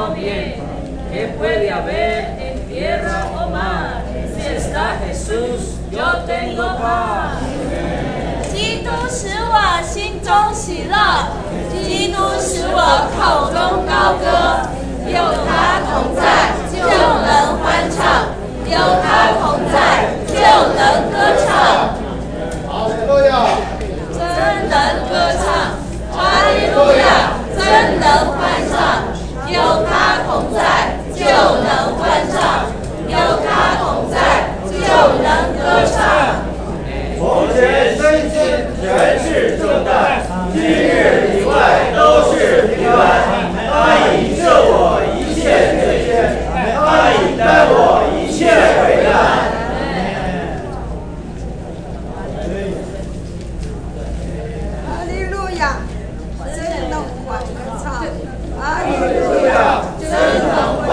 o bien. ¿Qué puede haber en tierra o mar? Si está Jesús, yo tengo paz. 基督使我心中喜乐，基督使我口中高歌。有他同在，就能欢唱；有他同在，就能歌唱。 哈利路亚！ 真能歌唱，哈利路亚！真能欢唱。有他同在，就能欢唱；有他同在，就能歌唱。 从前身心全是重担，今日里外都是平安。他已赦我一切罪愆，他已担我一切危难。 哈利路亚，真能欢唱，哈利路亚，真能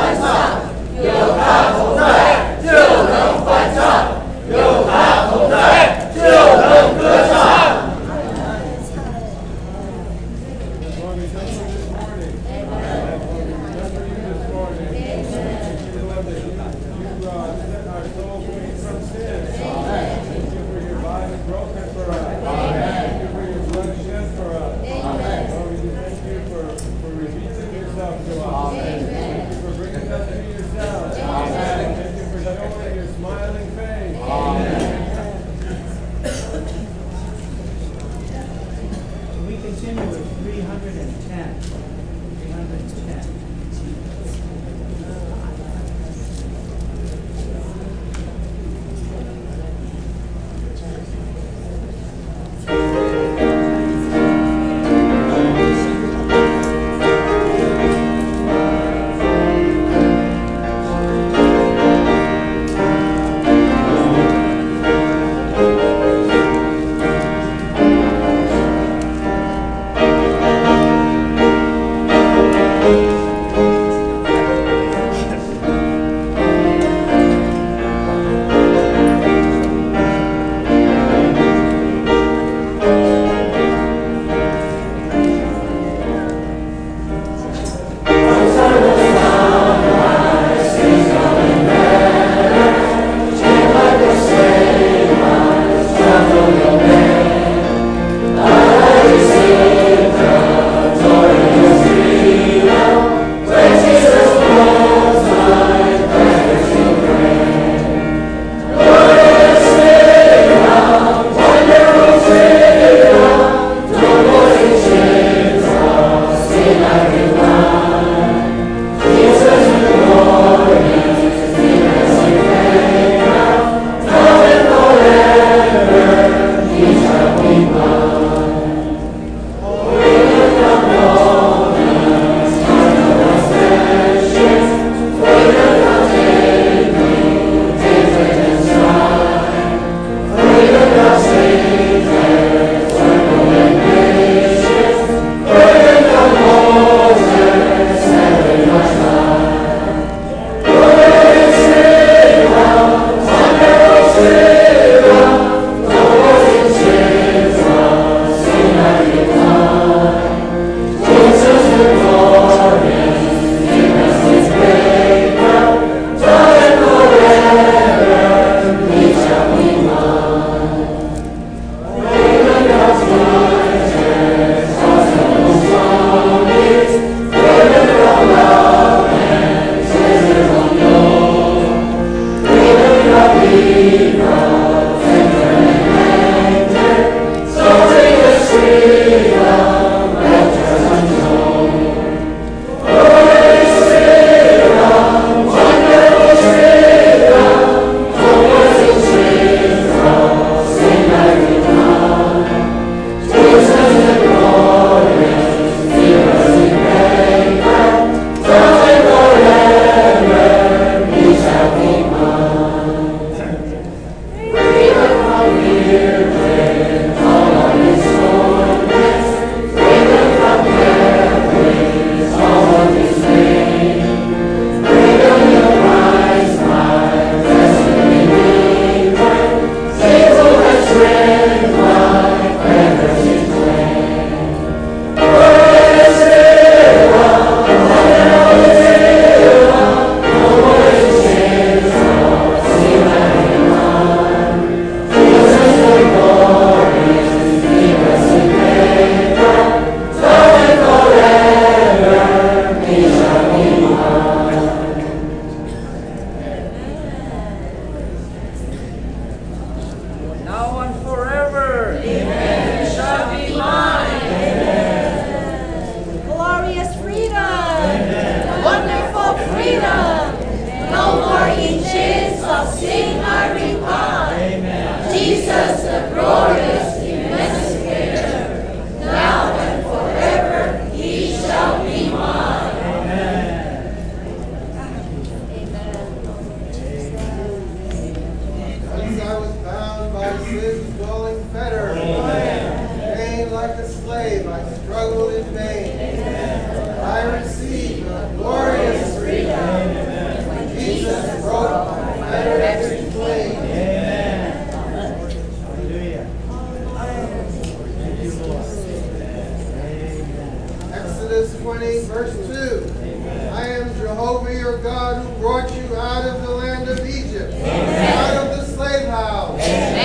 your God who brought you out of the land of Egypt, out of the slave house.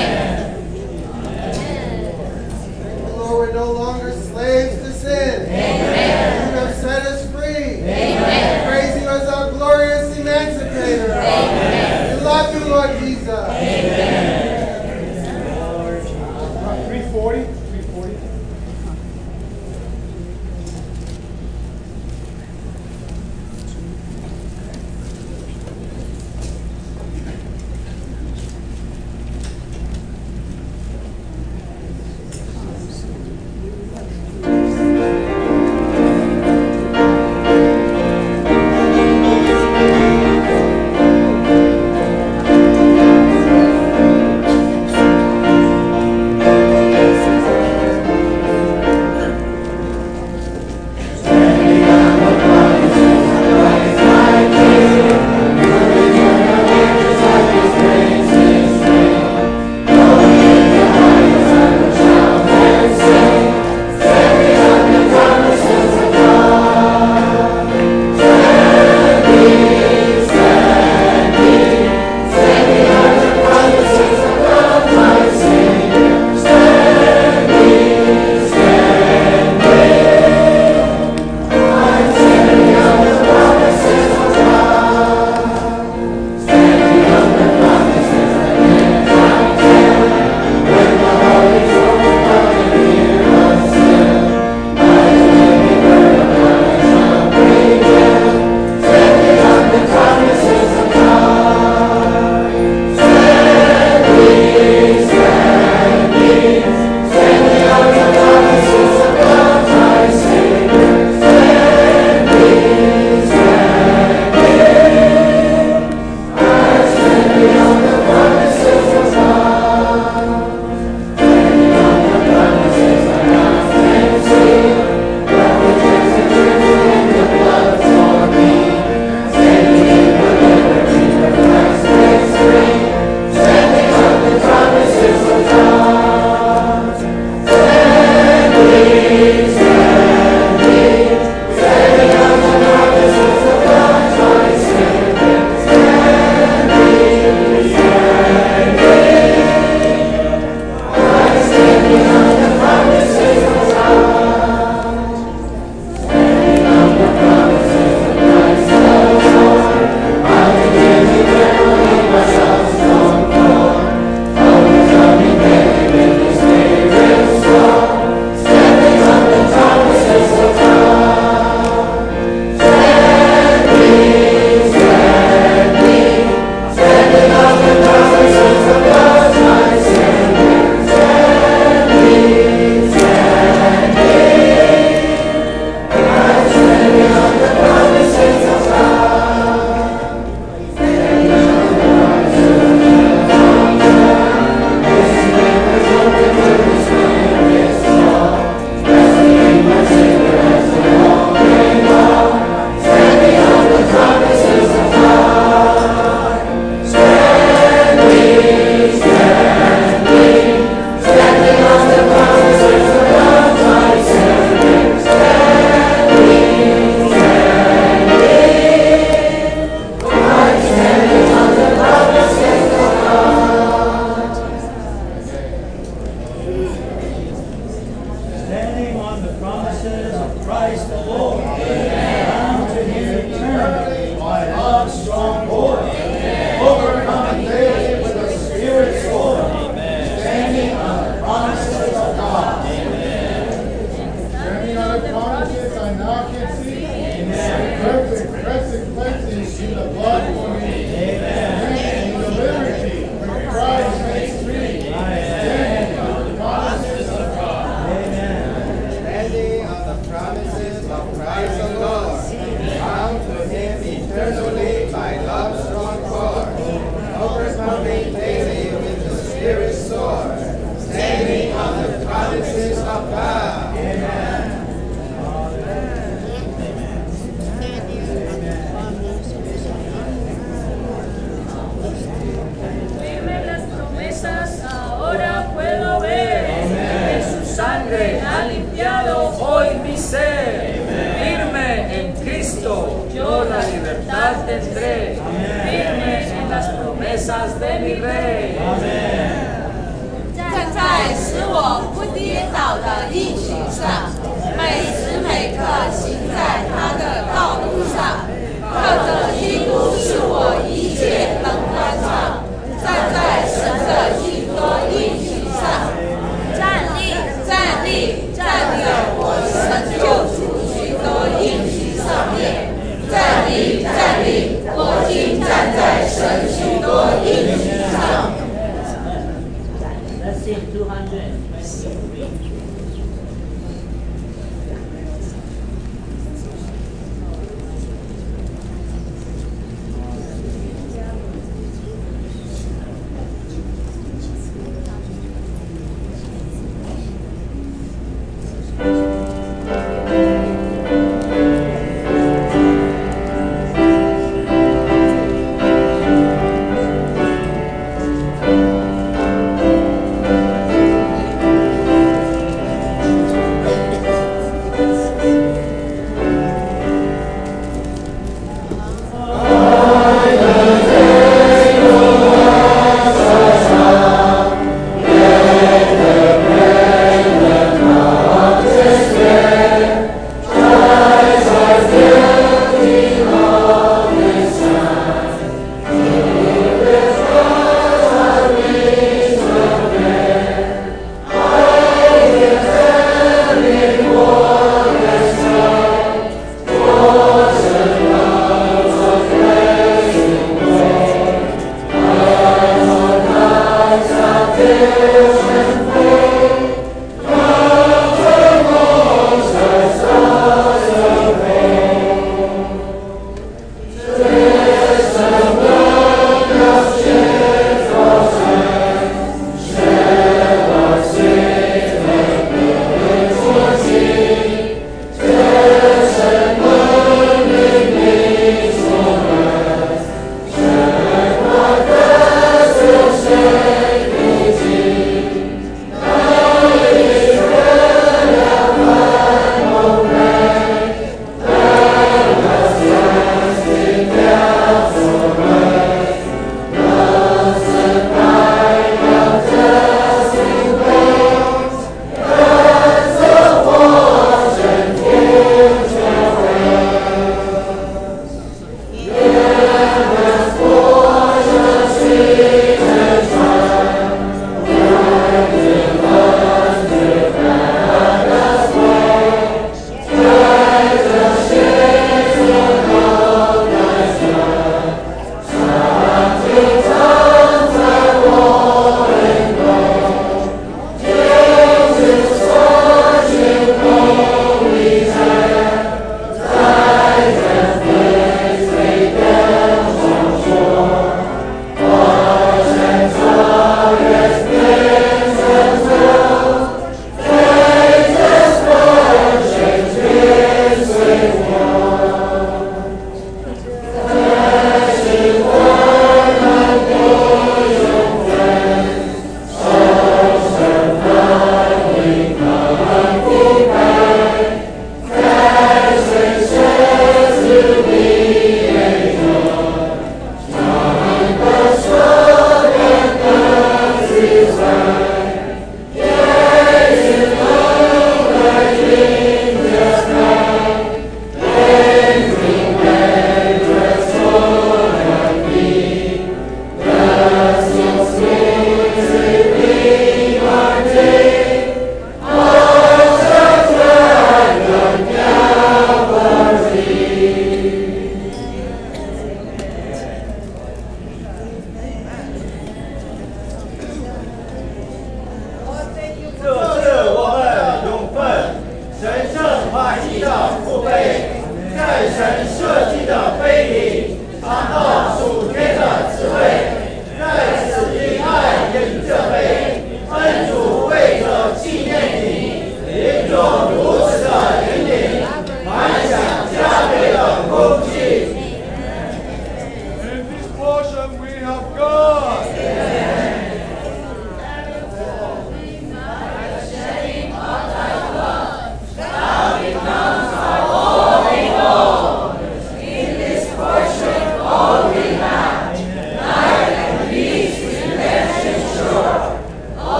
Lord, we're no longer slaves to sin. You have set us free. Praise you as our glorious emancipator. We love you, Lord Jesus. 340. voluntad tendré, firme en las promesas de mi Rey. 站在使我不跌倒的应许上，每时每刻行在他的道路上，靠着基督是我一切能欢畅。站在神的许多应许上，站立我神救主许多应许上面，站立，我今站在神许多应许上。 Let's sing 200.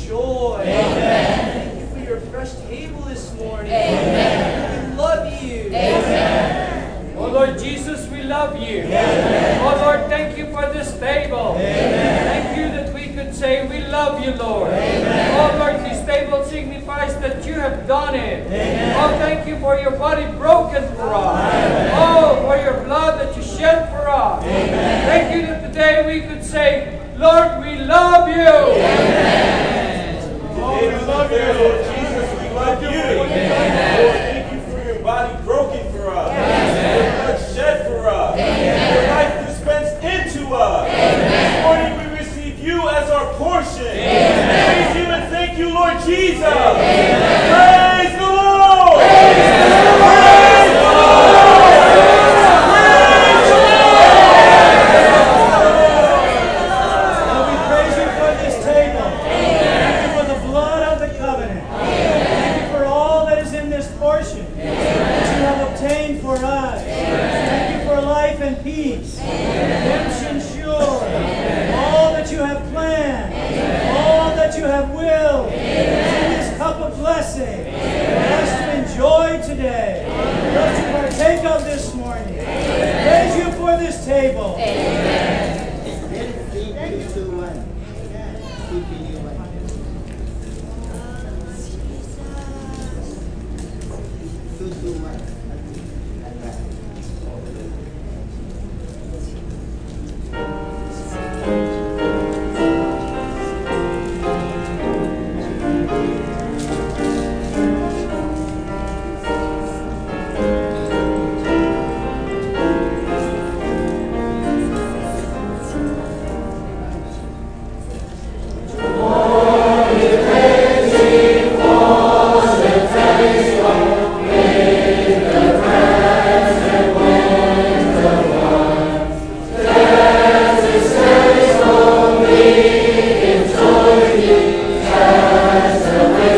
joy. Thank you for your fresh table this morning. We love you. Oh Lord Jesus, we love you. Oh Lord, thank you for this table. Thank you that we could say we love you, Lord. Oh Lord, this table signifies that you have done it. Oh, thank you for your body broken for us. Oh, for your blood that you shed for us. Thank you that today we could say, Lord, we love you. Today we love you, Lord Jesus. We love you. Lord, thank you for your body broken for us. Your blood shed for us. Your life dispensed into us. This morning we receive you as our portion. Praise you and thank you, Lord Jesus. Praise the Lord. Praise the Lord, we praise you for this table. Thank you for the blood of the covenant. Thank you for all that is in this portion that you have obtained for us. Thank you for life and peace, redemption sure, all that you have planned, all that you have willed, in this cup of blessing for us to enjoy today, for us to partake of this morning. Praise you for this table. Away.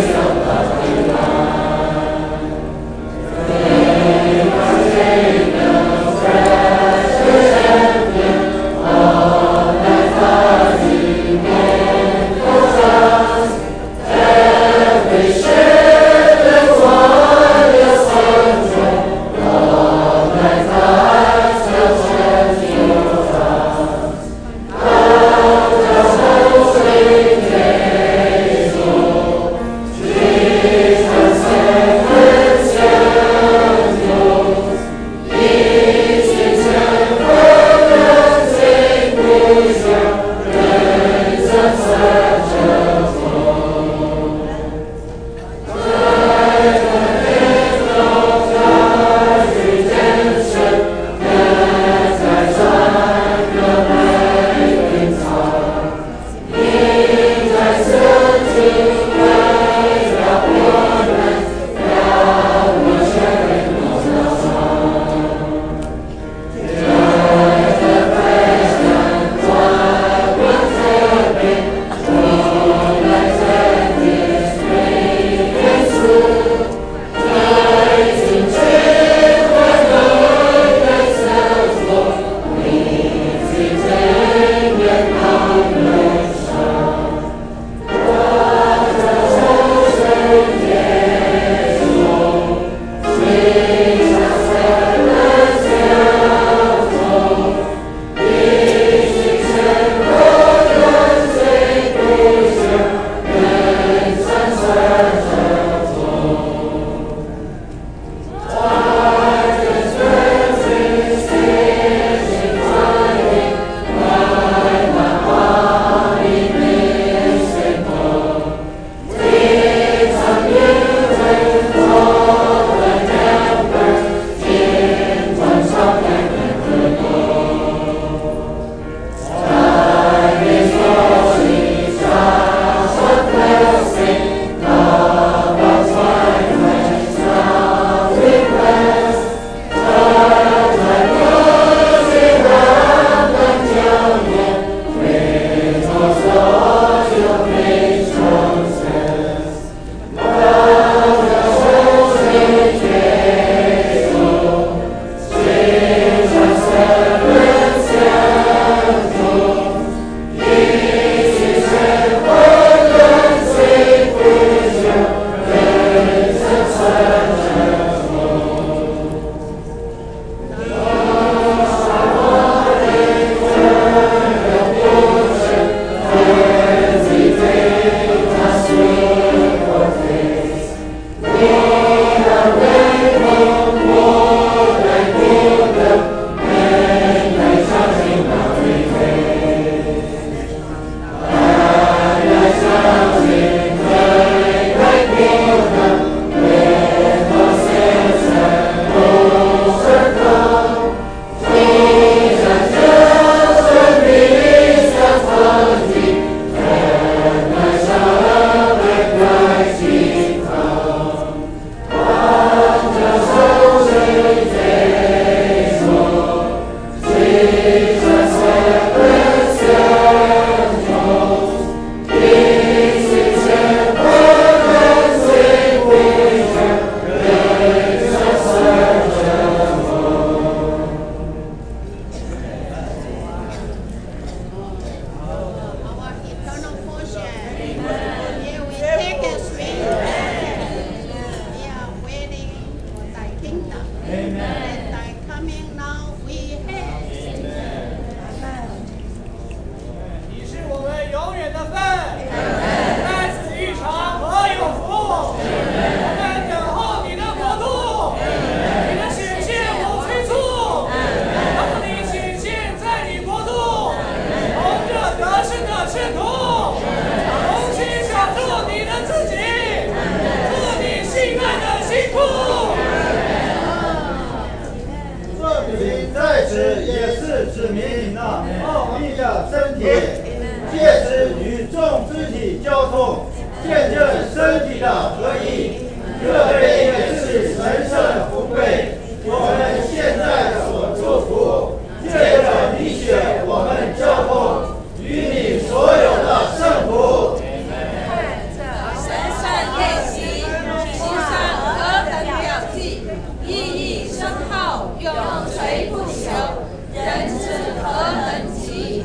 见证身体的合一。这杯也是神圣福杯，我们现在所祝福，借着你血我们交通，与你所有的圣福。 神圣宴席，铺上何等表记，意义深厚，永垂不朽，人之何能及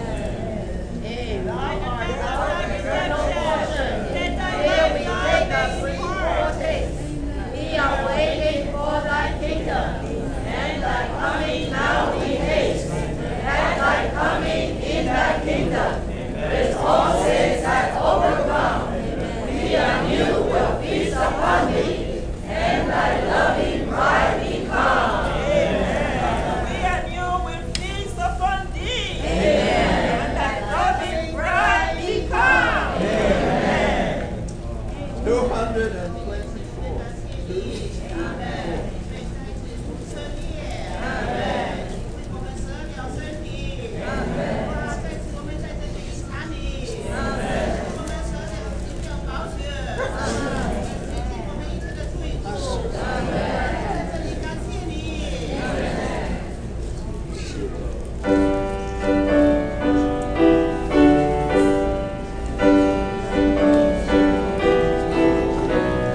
We are waiting for thy kingdom, and thy coming now we haste, that thy coming in thy kingdom, with all sins that overcome, we and you will feast upon thee, and thy loving bride become. We and you will feast upon thee, and thy loving bride become. 224. 主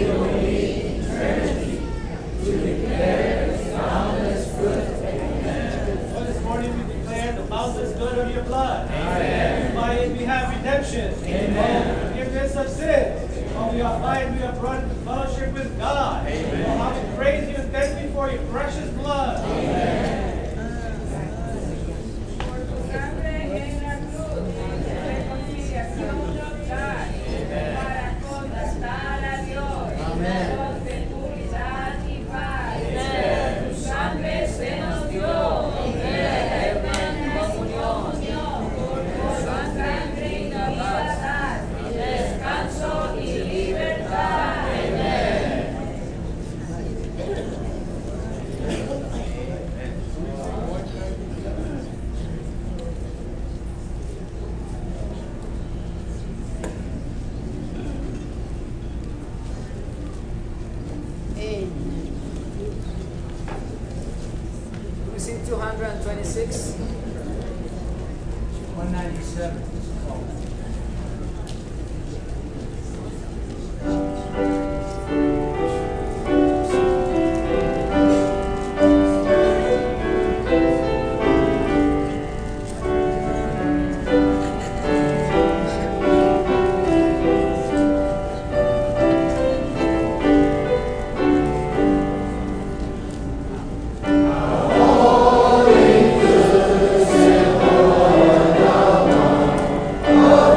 Lord, this morning we declare the boundless good of your blood. By it we have redemption. Forgiveness of sins. When we are alive, we are brought into fellowship with God. Oh, how we praise you and thank you for your precious blood. Por tu sangre en la cruz, reconciliación con God, para contestar a Dios, Dios de pureza y paz. Tu sangre se nos dio, eterna comunión, por tu sangre y libertad, descanso y libertad. We sing 226. 197. Oh,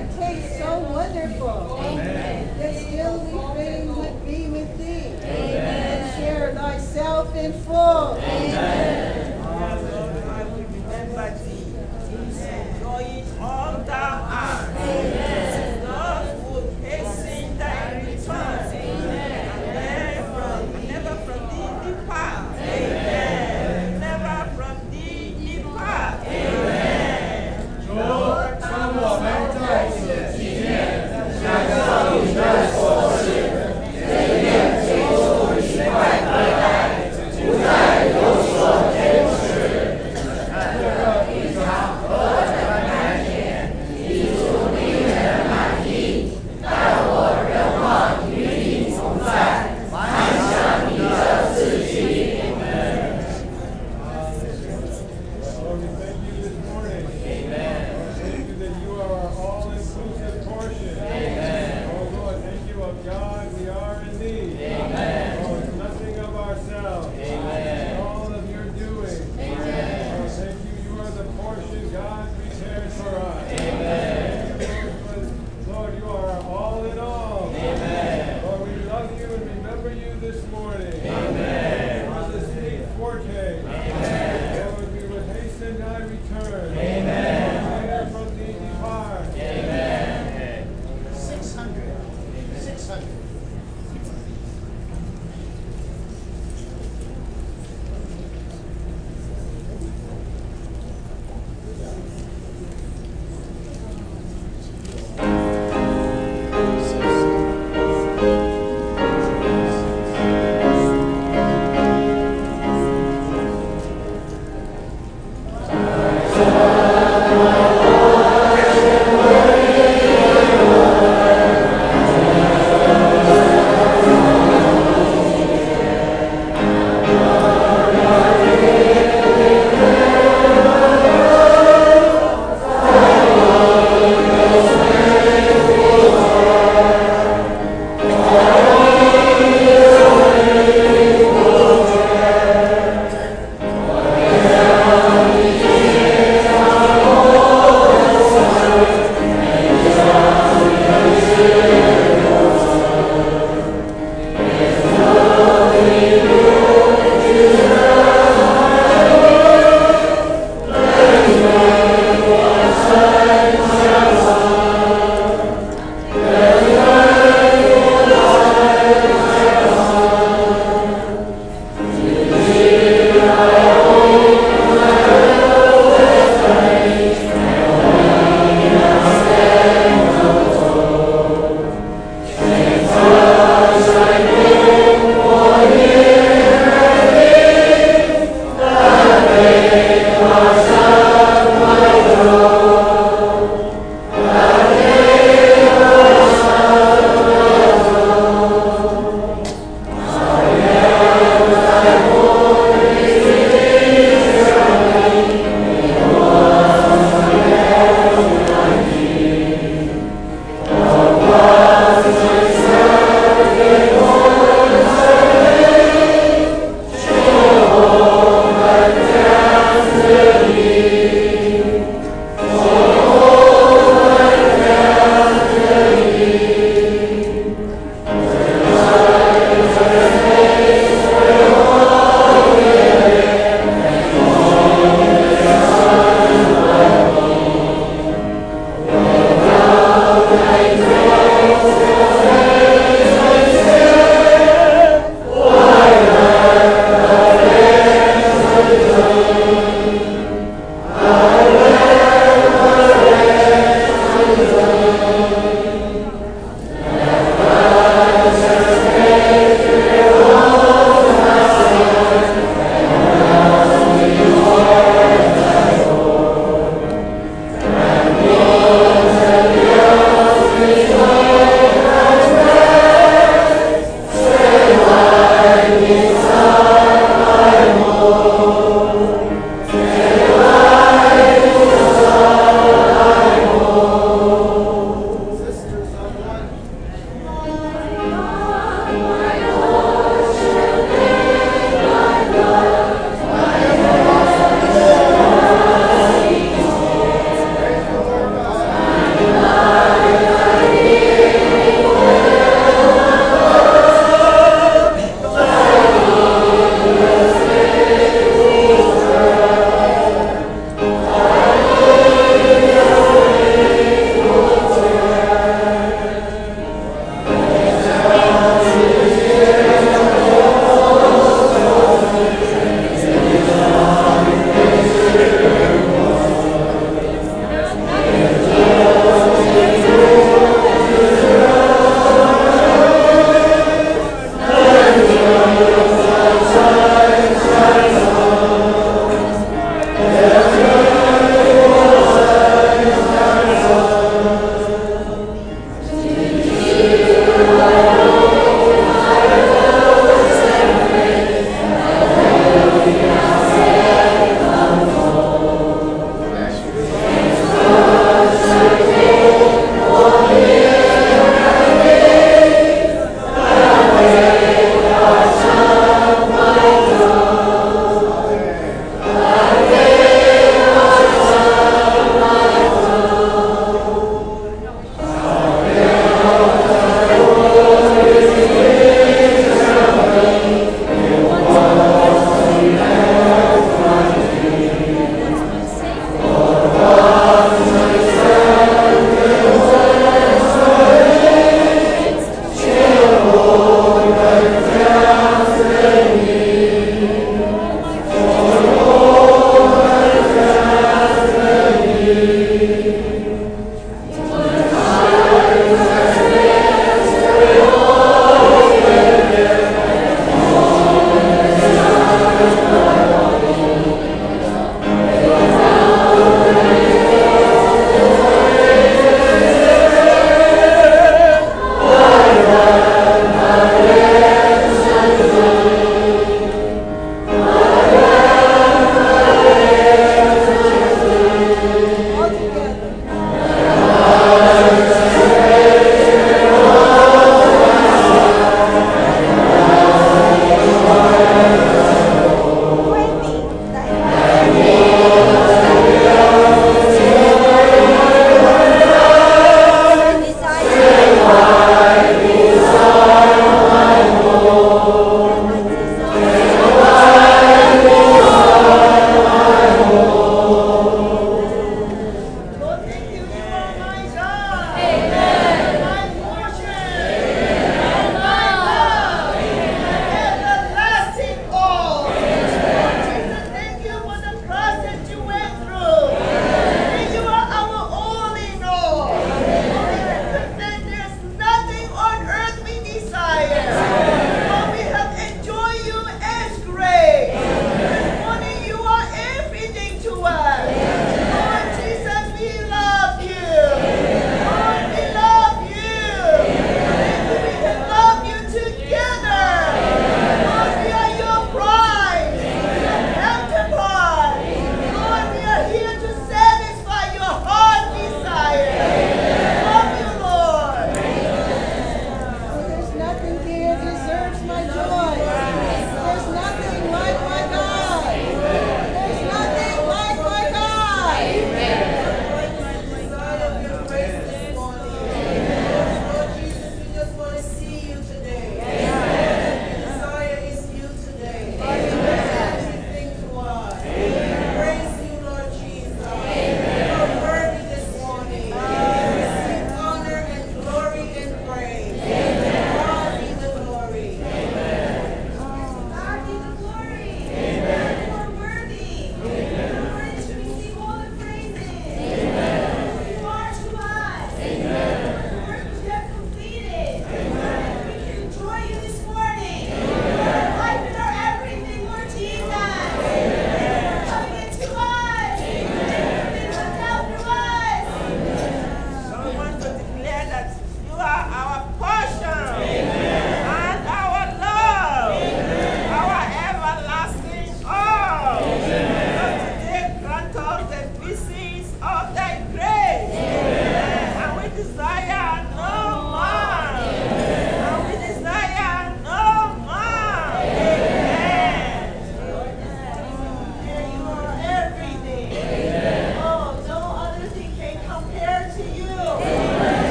taste so wonderful. Yet still we fain would be with thee. And share thyself in full.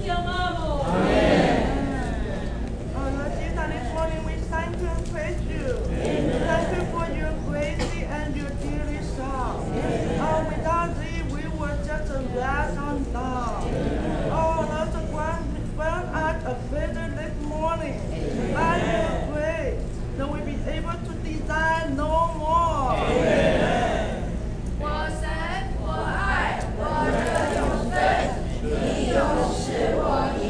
仰望我。 Oh Lord Jesus, this morning we thank you and praise you. Thank you for your grace and your dearly love. Oh, without thee, we were just a wretch undone. Oh, Lord, the grant us a feather this morning. By your grace, that we be able to desire no more. Amen. 我神，我爱，我热永生，你永使我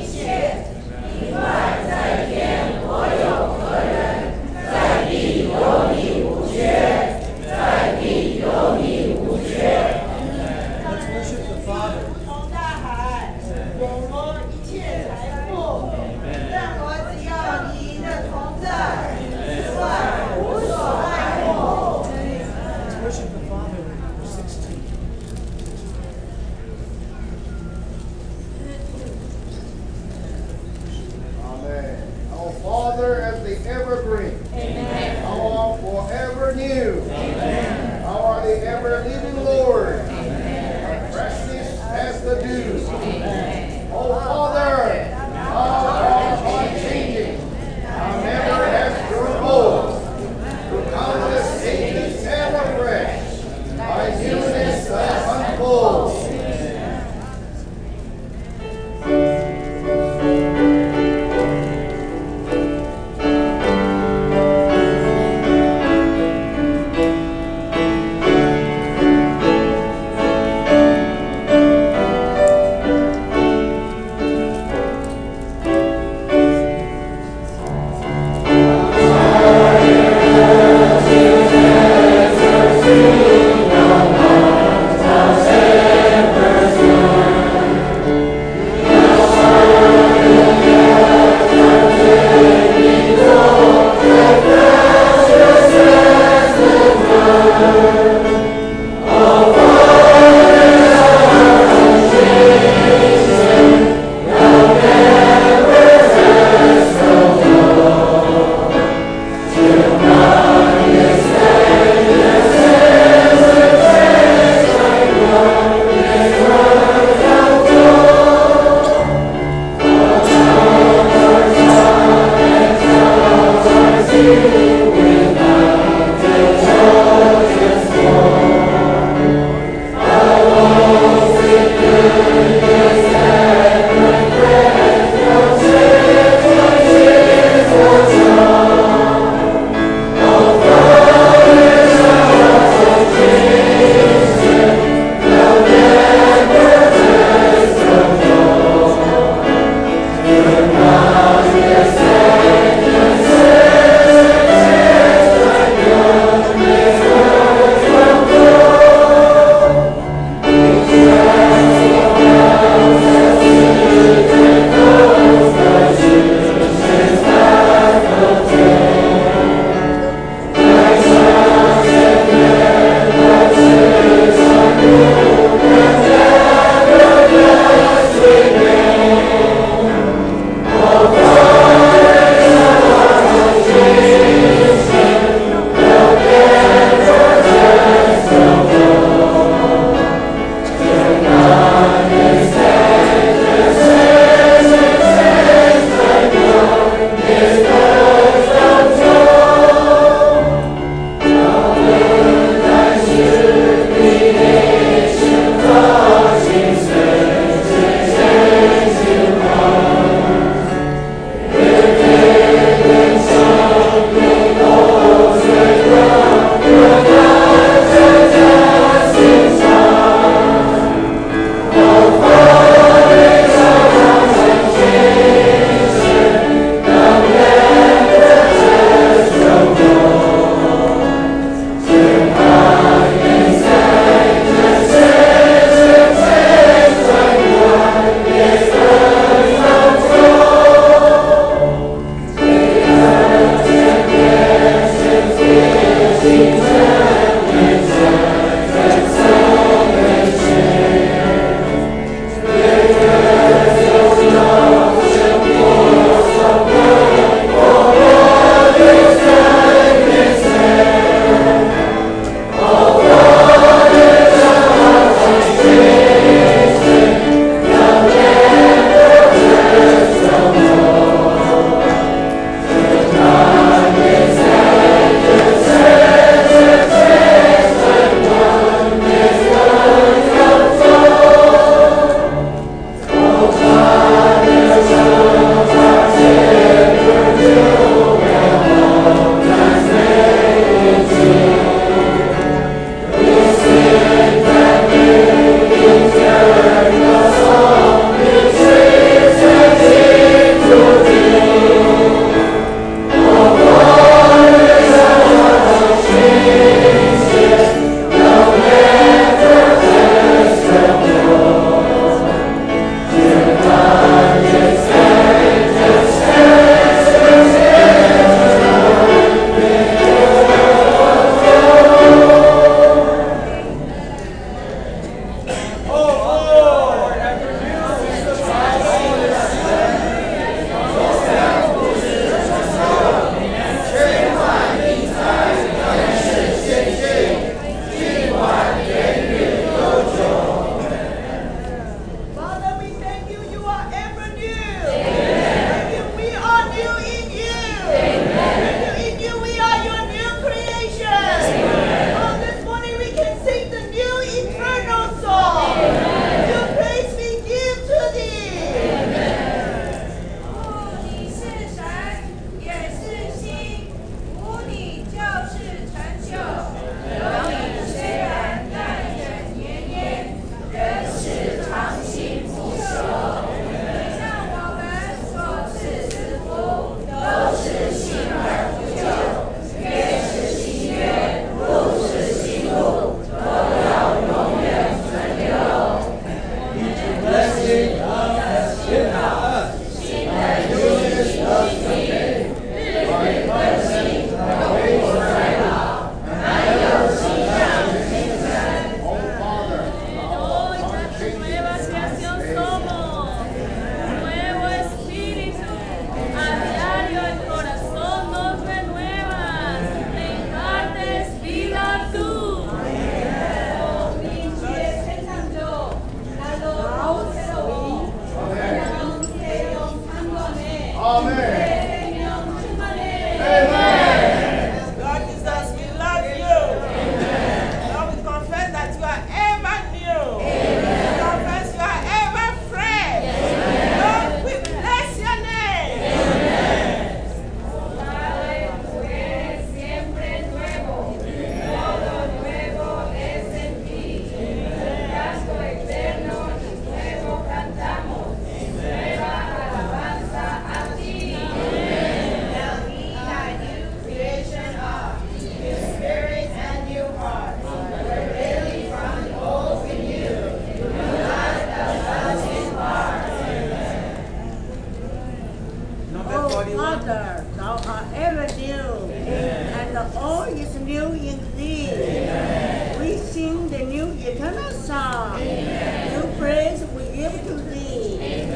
Father, thou art ever new, and all is new in thee. We sing the new eternal song. New praise we give to thee.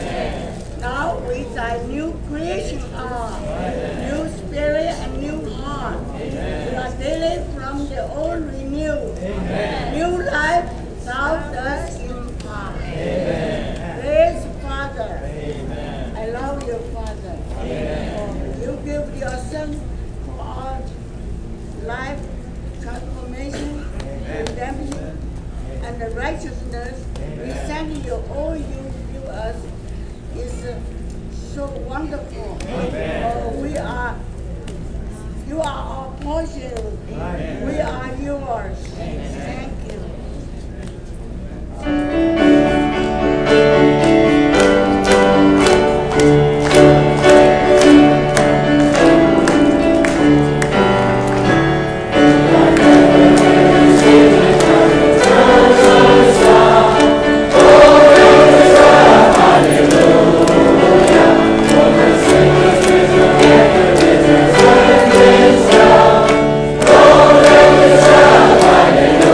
Now with thy new creation are, new spirit and new heart. We are daily from the old renewed. New life thou dost impart. Praise Father. I love you, Father. You give your Son for our life transformation, redemption, and the righteousness. We thank you. All you give us is so wonderful. You are our portion. We are yours. Thank you. Hallelujah.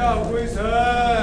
要归神。